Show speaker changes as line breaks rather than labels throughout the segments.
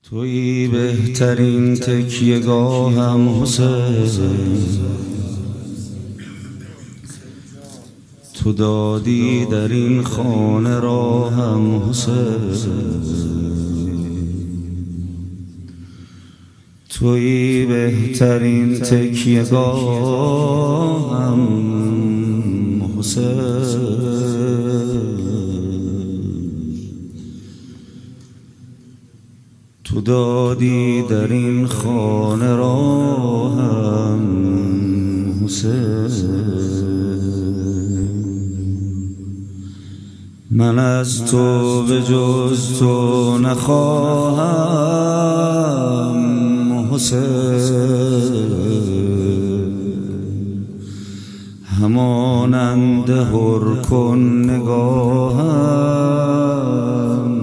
تویی بهترین تکیه‌گاهم حسین، تو دادی در این خانه راهم حسین، تویی بهترین تکیه‌گاهم حسین، تو دادی در این خانه راهم حسین. من از تو به جز تو نخواهم حسین، همانند هر کن نگاهم،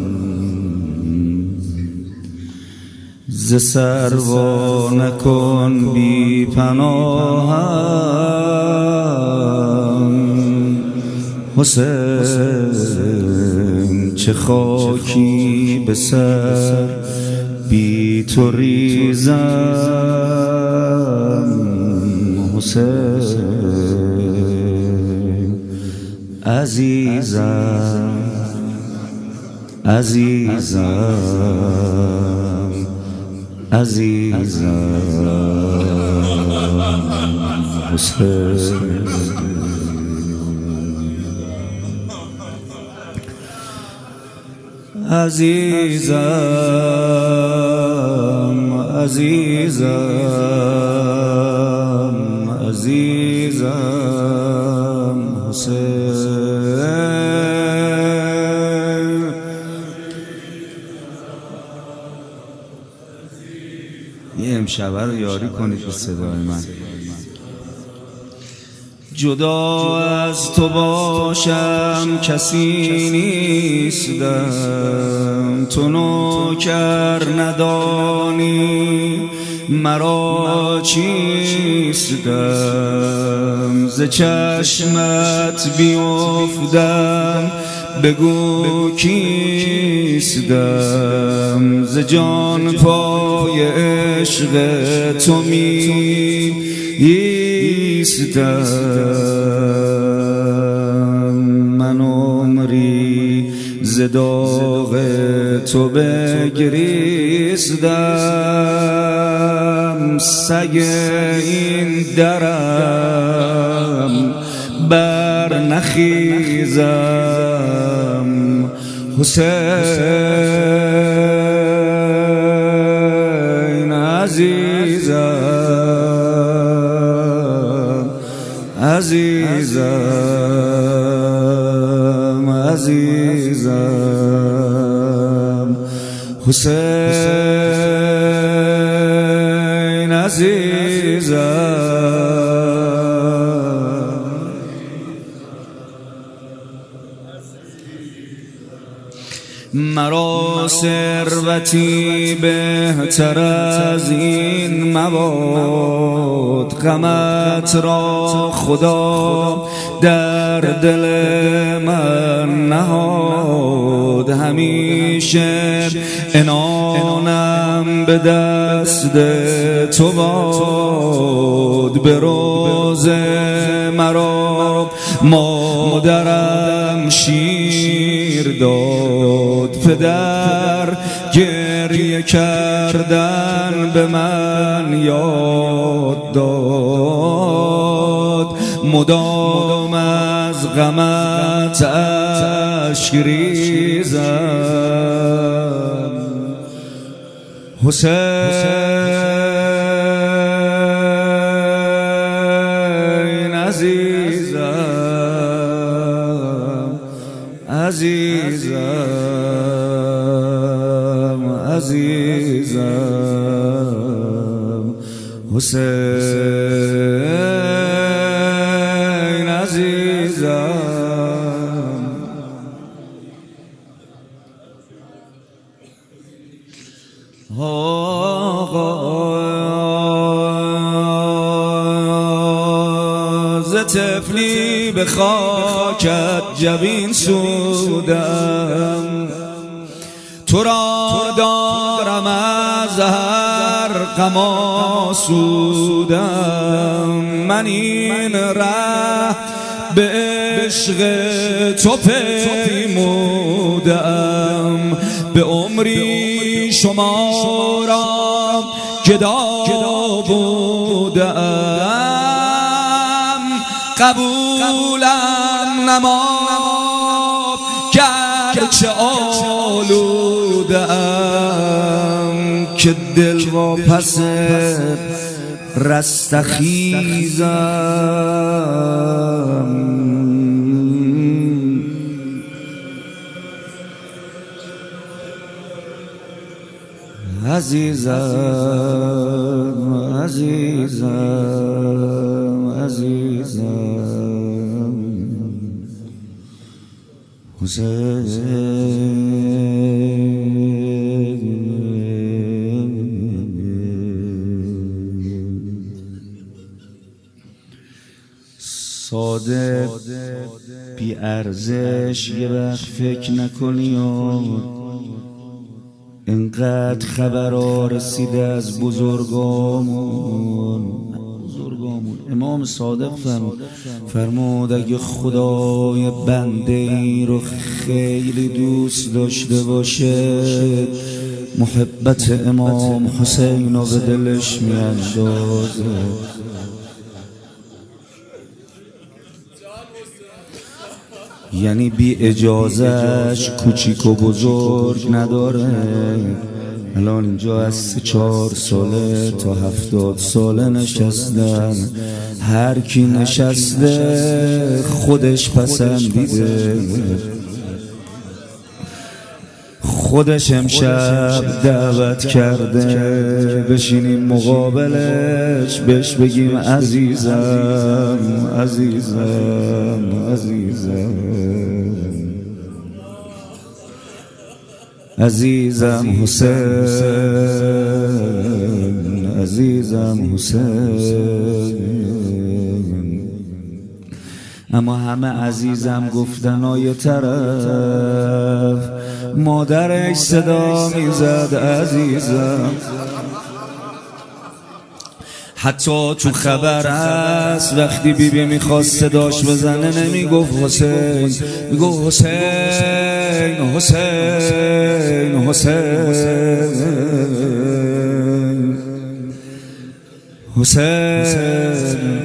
ز سروا نکن بی پناهم حسین. چه خاکی به سر بی تو ریزم حسین. عزیزم عزیزم عزیزم حسین. عزیزم عزیزم عزیزم حسین. یه امشبه رو یاری کنید به صدای من. جدا از تو باشم کسی نیستم، تو نوکر ندانی مرا چیستم. ز چشمت بیفتم بگو کیستم، ز جان پای عشق تو می ایستم. من عمری ز داغ تو بگریستم، سگ این درم بر نخیزم حسین. عزیزم عزیزم عزیزم حسین. عزیزم مرا ثروتی بهتر از این مباد، غمت را خدا در دل من نهاد. همیشه عنانم به دست تو باد، به روز مرا مادرم شیر داد. پدر گریه کردن به من یاد داد، مدام از غمت اشک ریزم حسین. عزیزم عزیزم عزیزم حسین. عزیزم ز طفلی به خاکت جبین سودم، تو را دارم دارم از هر غم آسودم، من این ره به عشق تو پیمودم، به عمری شما را گدا بودم، قبولم نما گرچه آلودم، که دل را پس رستخیزم. عزیزم عزیزم عزیزم حسین، ساده بی ارزش یه وقت فکر نکنی و اینقدر خبرها رسیده از بزرگامون. امام صادق فرمود اگه خدای بنده ای رو خیلی دوست داشته باشه، محبت امام حسین رو به دلش میاندازه. یعنی بی اجازهش کوچیک و بزرگ نداره. الان اینجا از 3-4 ساله تا 70 ساله نشستن، هر کی نشسته خودش پسندیده، خودش امشب دعوت کرده بشینیم مقابلش، بهش بگیم عزیزم عزیزم عزیزم عزیزم حسین، عزیزم حسین. اما همه عزیزم گفتن یه طرف مادرش صدا میزد عزیزم. حتی تو خبر هست وقتی بیبی میخواست صداش بزنه نمیگفت حسین، میگفت حسین حسین حسین حسین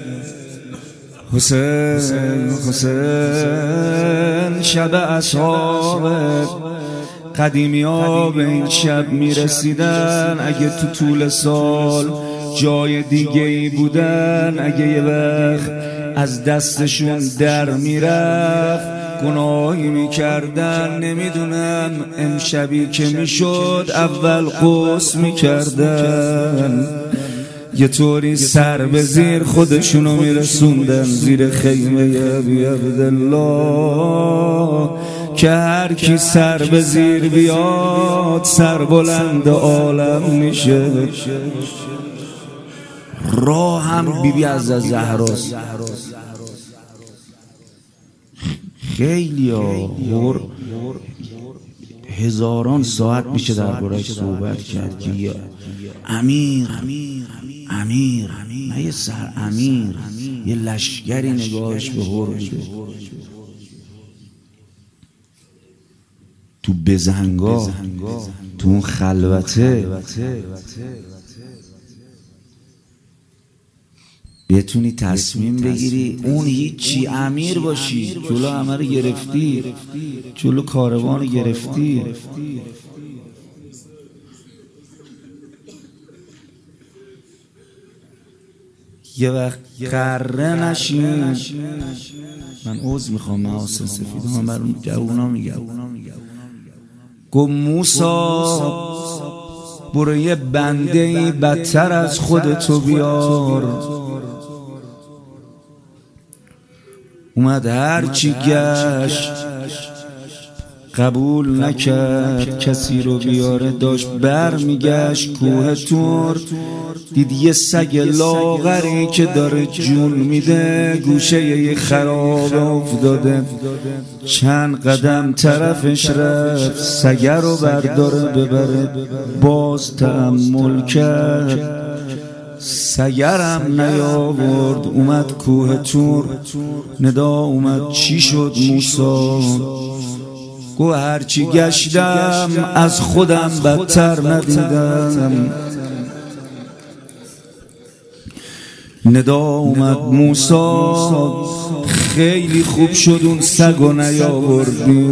حسین حسین. شب اصحاب قدیمی ها به این شب میرسیدن، اگه تو طول سال جای دیگه ای بودن، اگه یه وقت از دستشون در میرفت گناهی میکردن، نمیدونم امشبی که میشد اول غسل میکردن، یه طوری سر به زیر خودشونو میرسوندن زیر خیمه ابی عبدالله، که هر کی سر به زیر بیاد سر بلند عالم میشه. راه هم بیبی از زهراست. خیلی هزاران ساعت میشه درباره‌اش صحبت کرد که یه امیر نه یه سر امیر، یه لشگری نگاهش به هر میده تو بزنگاه، تو اون خلوته بتونی تصمیم بگیری اون هیچی امیر باشی. جلو همه رو گرفتی، جلو کاروان رو گرفتی. یه وقت قره نشین. من عذر میخوام محاسن سفیده، من بر اون جوونا میگم. گفت موسا برو یه بنده ای بدتر از خودتو بیار. اومد هرچی گشت قبول نکرد کسی رو بیاره. داشت بر میگشت کوه تور، دید یه سگ لاغری که داره جون میده گوشه یه خرابه افتاده. چند قدم طرفش رفت، سگ رو برداره ببره. باز تأمل کرد، سگرم نیاورد. اومد کوه تور، ندا اومد چی شد موسی؟ گو هرچی گشتم از خودم بدتر ندیدم. ندا اومد موسی، خیلی خوب شد اون سگو نیاوردی.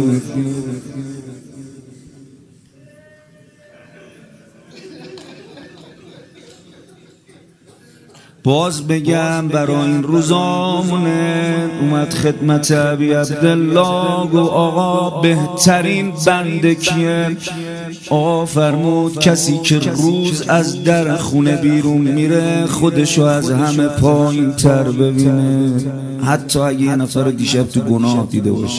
باز بگم برای این روزامونه. اومد خدمت ابی عبدالله، گو آقا بهترین بنده کیه؟ آقا فرمود کسی که روز از در خونه بیرون میره خودشو از همه پایین تر ببینه، حتی اگه یه نفر دیشب تو گناه دیده باشه.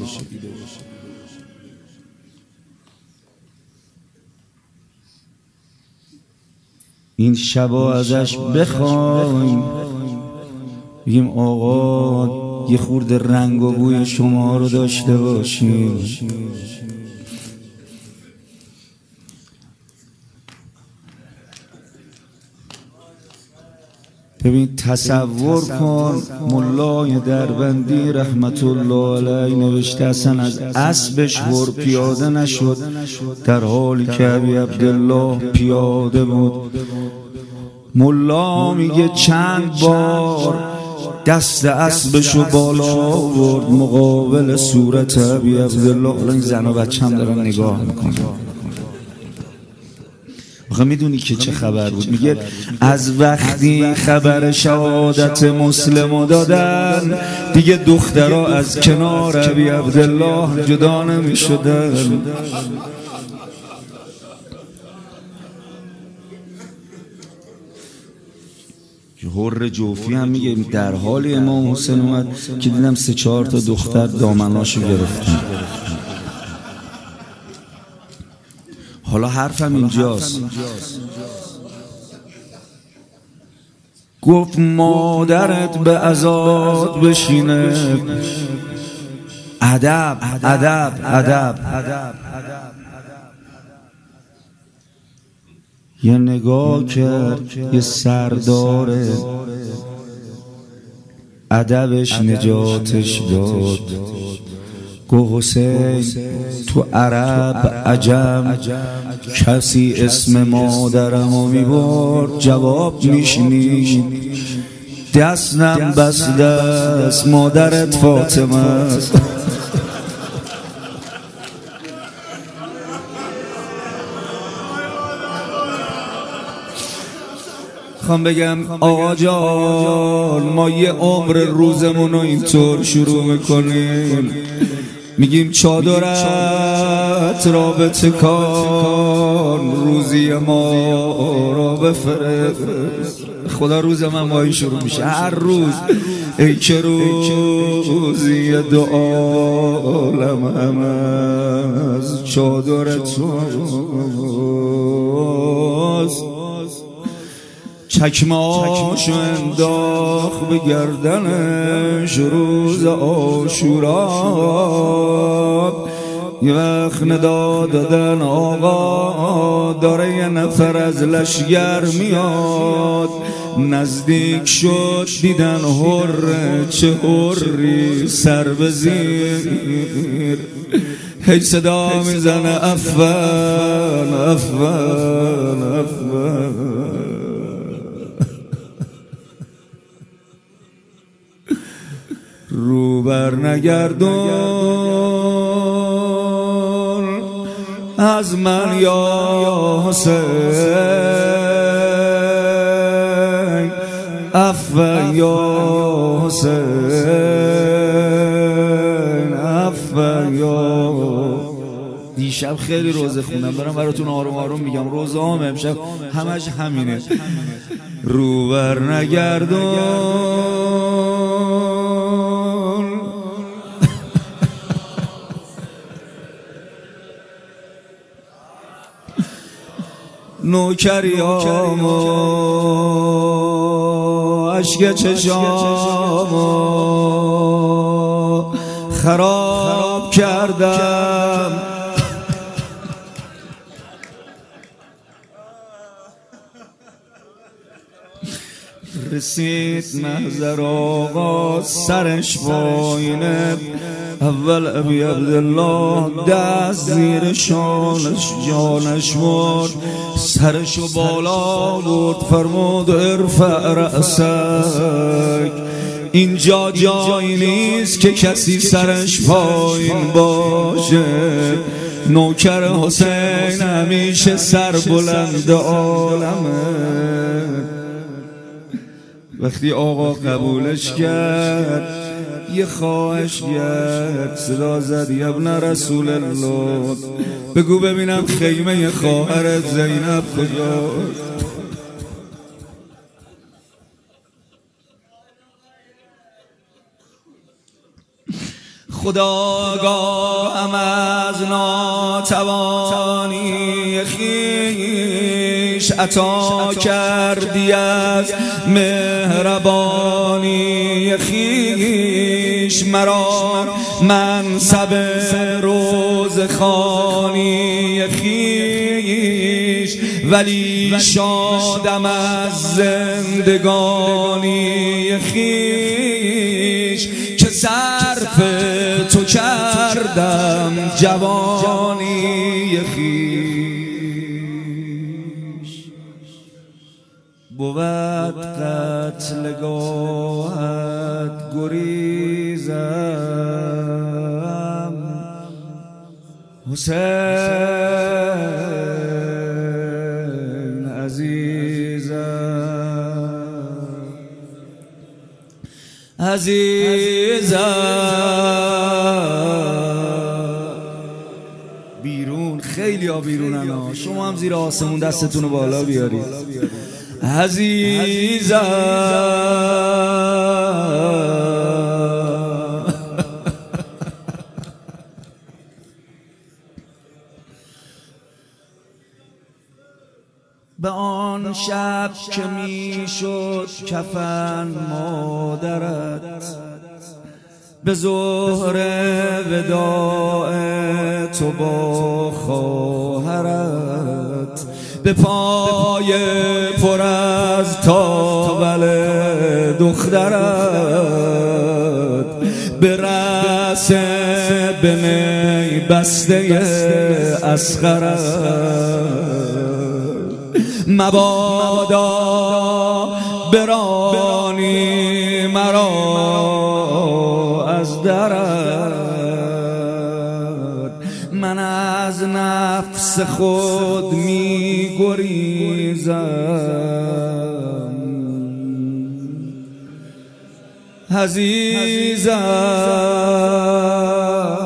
این شبا ازش بخوایم بگیم آقا یه خورده رنگ و بوی شما رو داشته باشیم. ببین تصور کن، ملای دربندی رحمت الله علیه نوشته اصلا از اسبش هر پیاده نشد، در حالی که ابی عبدالله پیاده بود. ملا میگه چند بار دست اسبشو بالا آورد مقابل صورت ابی عبدالله. حالا این زن و بچه هم دارن نگاه میکنن. آخه میدونی که چه خبر بود؟ میگه از وقتی خبر شهادت مسلمو دادن دیگه دخترها از کنار ابی عبدالله جدا نمیشدن. حر جوفی هم میگه در حال امام حسین اومد که دیدم 3-4 تا دختر دامناشو گرفتن. حالا حرفم اینجاست. گفت مادرت به عزاد بشینه. ادب ادب ادب. یه نگاه کرد، یه سرداره، ادبش نجاتش داد. گو حسین تو عرب عجم کسی اسم مادرمو میبرد جواب میشنید. دستم بس دست مادرت فاطمه است. خواهم بگم آقا جان ما یه عمر روزمونو اینطور شروع میکنیم، میگیم چادرت را به تکان، روزی ما را بفرست. خدا روز من با این شروع میشه هر روز. ای که روزی دو عالم هم از چادرت راست. چکماشو انداخت به گردنش روز عاشورا. یه وقت ندا دادن آقا داره یه نفر از لشگر میاد. نزدیک شد دیدن حره، چه حری سر به زیر. هی صدا میزنه افن افن افن. رو بر نگردون از من یا حسین، عفو یا حسین، عفو یا. دیشب خیلی روزه خوندم، دارم براتون آروم آروم میگم. روزه هم امشب همش همینه. رو بر نگردون نوکریامو اشک چشامو خراب کردم. رسید محضر آقا سرش پایینه، اول ابی عبدالله دست زیر شانش جانش برد، سرشو بالا برد فرمود ارفع رأسک، اینجا جایی نیست که کسی سرش پایین باشه. نوکر حسین همیشه سر بلند عالمه. وقتی آقا قبولش کرد یه خواهش کرد، صدا زد یا ابن رسول الله بگو ببینم خیمه خواهرت زینب کجاست. خداگاهم از ناتوانی خویش عطا کردی از مهربانی خویش، مرا منصب روزخوانی خویش، ولی شادم از زندگانی خویش که صرف تو کردم جوانی خویش. بود قتلگاهت گریزم حسین عزیزم. بیرون خیلی ها بیرونن ها، شما هم زیر آسمون دستتون رو بالا بیارید. عزیزم به آن شب که می شد کفن مادرت، به ظهر وداع تو با خواهرت، به پای پر از تاول دخترت، به رأس به می بسته اصغرت، مبادا برانی مرا از درت. من از نفس خود می گریزم عزیزم.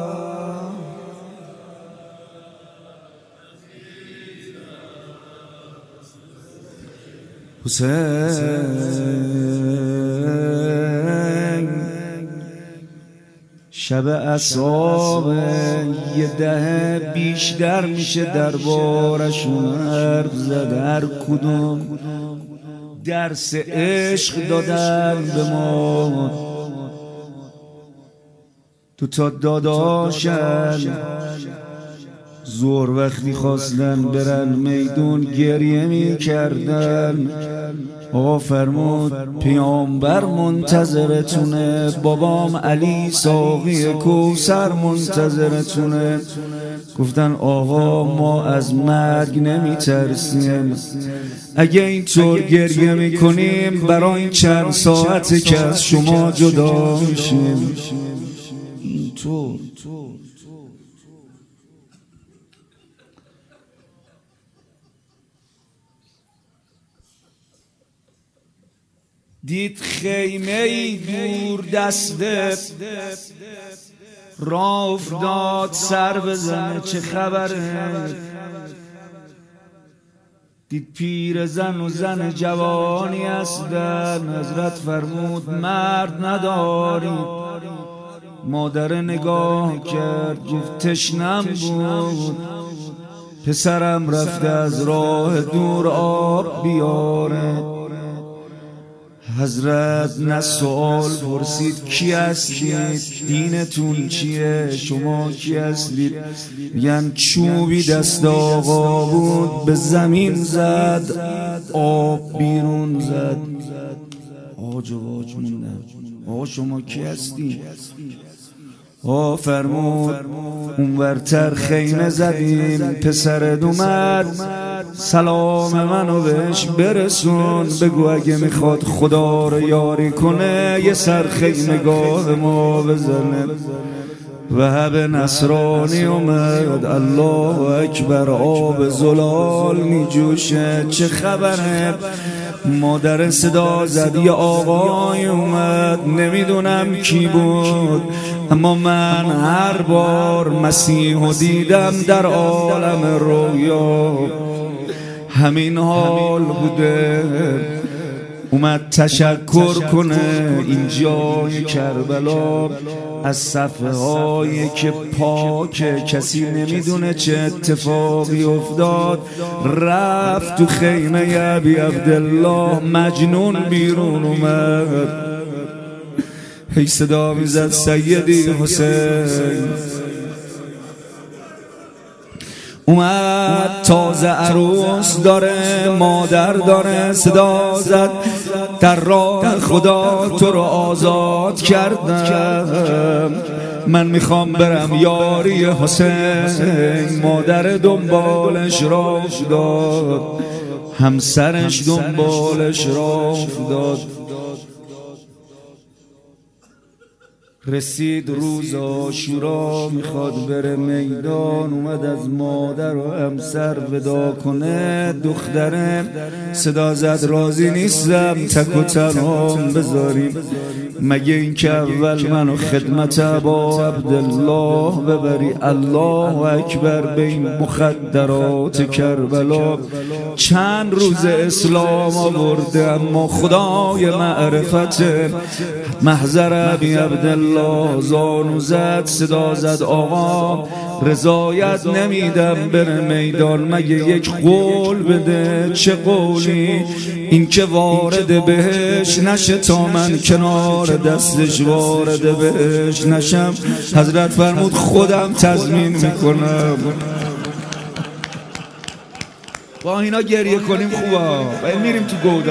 حسین شب عصاب یه دهه بیشتر میشه دربارشون حرف زد، هر کدوم درس عشق دادن به ما. تو تا داداشن زور وقتی خواستن برن میدون گریه می کردن. آقا فرمود پیامبر منتظرتونه، بابام علی ساقی کوثر منتظرتونه. گفتن آقا ما از مرگ نمی ترسیم، اگه اینطور گریه می کنیم برای این چند ساعته که از شما جدا میشیم. اینطور دید خیمه دور دسته راه افتاد سر بزنه چه خبره. دید پیر زن و زن جوانی هستن. حضرت فرمود مرد ندارید. مادر نگاه کرد گفت تشنم بود. پسرم رفته از راه دور آب بیاره. حضرت نه سوال پرسید کی هستید، دینتون چیه، شما کی هستید؟ میگن چوبی دست آقا بود به زمین زد، آب بیرون زد. آج و واج موندم. آقا شما کی هستید؟ فرمود اونورتر خیمه زدیم، پسرت اومد، سلام منو بهش برسون، بگو اگه میخواد خدا رو یاری کنه یه سر خیمگاه ما بزنه. وهب نصرانی اومد، الله اکبر، آب زلال میجوشه. چه خبره؟ مادر صدا زد، یه آقای اومد، نمیدونم کی بود، اما من هر بار مسیحو دیدم در عالم رویا همین حال بوده. اومد تشکر کنه این جای کربلا از صفحه هایی که پاک، کسی نمیدونه چه اتفاقی افتاد. رفت تو خیمه ابی عبدالله، مجنون بیرون اومد، هی صدا میزد سیدی حسین. اومد تازه عروس داره، مادر داره، صدا زد در راه خدا تو رو آزاد کردم، من میخوام برم یاری حسین. مادر دنبالش راه افتاد، همسرش دنبالش راه افتاد. رسید روز عاشورا، میخواد بره میدان، اومد از مادر و همسر ودا کنه. دختره صدا زد راضی نیستم تک و تنهام بذاریم، مگه این که اول منو خدمت ابا عبدالله ببری. الله اکبر، به این مخدرات کربلا چند روز اسلام آورده، اما خدای معرفت محضر ابی عبدالله زانو زد، صدا زد آقا رضایت نمیدم بره میدان، مگه یک قول بده. چه قولی؟ این که وارد بهش نشه تا من کنار دستش وارد بهش نشم. حضرت فرمود خودم تضمین میکنم. با اینا گریه کنیم خوبه، میریم تو گودا.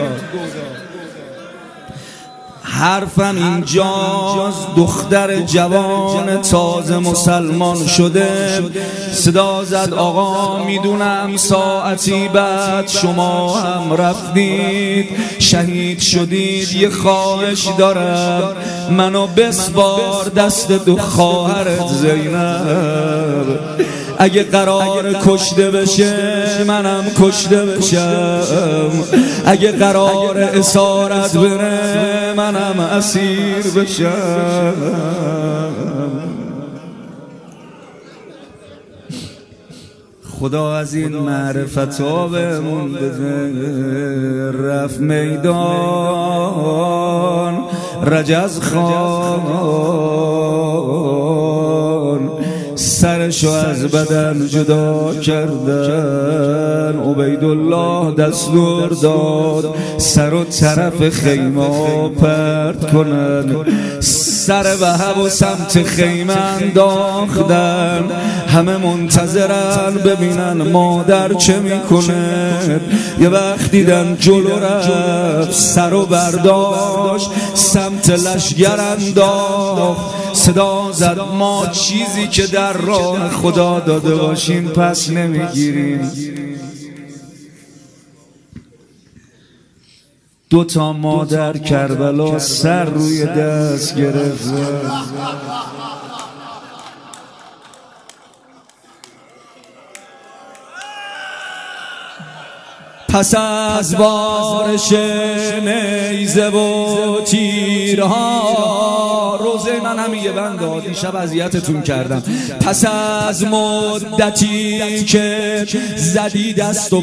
حرفم اینجاست، دختر جوان تازه مسلمان شده صدا زد آقا میدونم ساعتی بعد شما هم رفتید شهید شدید، یه خواهش دارم منو بسپار دست دو خواهرت زینب، اگه قرار کشته بشه منم کشته بشم، اگه قرار اسارت بره منم اسیر بشم. خدا از این معرفت ها بهمون بده. رفت میدان رجز خان، سرشو از بدن جدا کردن. عبیدالله دستور داد سر و طرف خیمه پرت کنن، سر وهب و سمت خیمه انداختن. همه منتظرن ببینن مادر چه میکنه. یه وقت دیدن جلو رفت، سر و برداشت سمت لشگر انداخت. صدا زد ما چیزی که در راه خدا داده باشیم پس نمیگیریم. دوتا مادر کربلا سر روی دست گرفت. پس از بارش نیزه و تیرها، روزه من هم یه بند این شب اذیتتون کردم. پس از مدتی که زدی دست و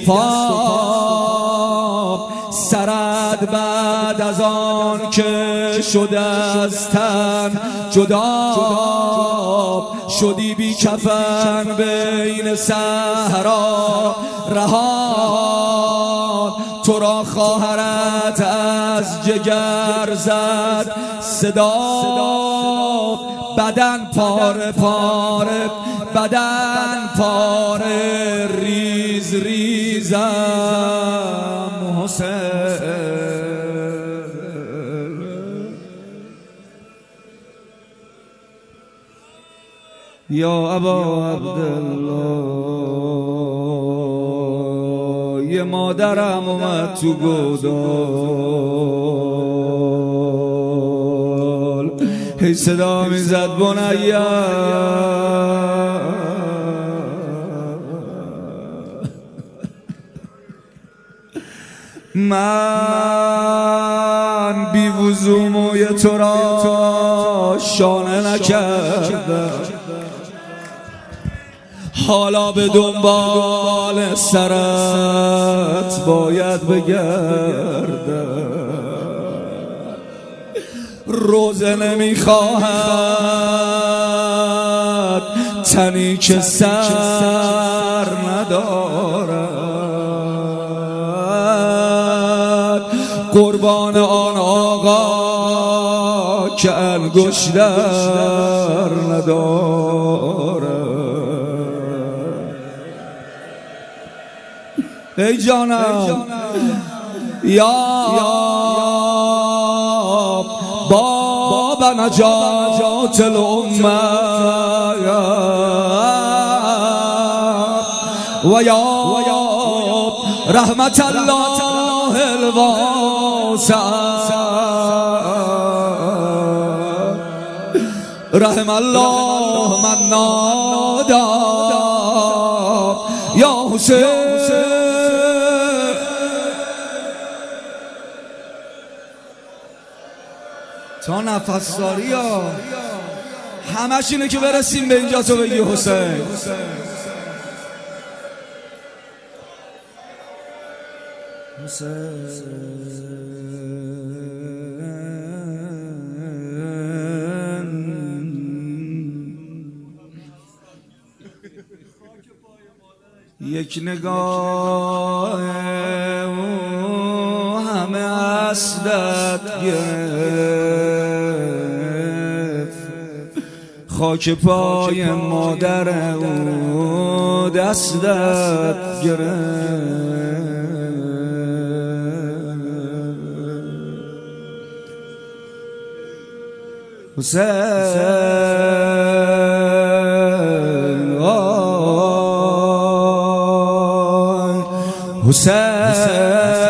پا، سرت بعد از آن که شده از تن جدا شدی بی کفن بین صحرا رها، تو را خواهرت از جگر زد صدا، بدن پاره پاره، بدن پاره ریز ریزم حسین. یا ابا عبدالله، یه مادرم اومد تو گودال، هی صدا میزد بنیا من بی وضو موی تو را شانه نکردم، حالا به دنبال سرت باید بگردم. روزه نمیخواهد تنی که سر ندارد، قربان آن آقا که انگشتر ندارد. ای جانم یا باب نجات الامه و یا رحمت الله الواسعه، رحم الله من نادا یا حسین. تا نفس داری ها همش اینه که برسیم به اینجا تو بگی حسین. یک نگاه همه از دست گرفت، خاک پای مادر او دستت گرفت. حسین حسین